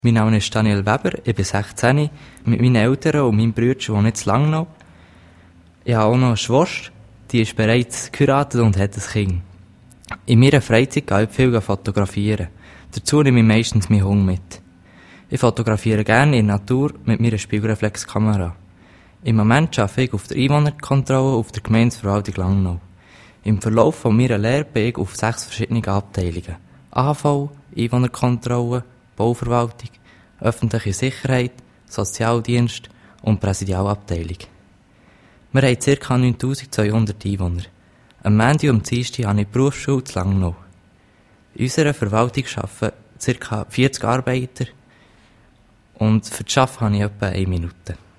Mein Name ist Daniel Weber, ich bin 16, mit meinen Eltern und meinem Bruder wohne ich in Langnau. Ich habe auch noch eine Schwester, die ist bereits geheiratet und hat ein Kind. In meiner Freizeit gehe ich viel fotografieren. Dazu nehme ich meistens meinen Hund mit. Ich fotografiere gerne in der Natur mit meiner Spiegelreflexkamera. Im Moment arbeite ich auf der Einwohnerkontrolle auf der Gemeindeverwaltung Langnau. Im Verlauf von meiner Lehre bin ich auf 6 verschiedene Abteilungen. AHV, Einwohnerkontrolle, Bauverwaltung, öffentliche Sicherheit, Sozialdienst und Präsidialabteilung. Wir haben ca. 9200 Einwohner. Am Montag und am Dienstag habe ich die Berufsschule in Langnau. In unserer Verwaltung arbeiten ca. 40 Arbeiter und für das Arbeiten habe ich etwa 1 Minute.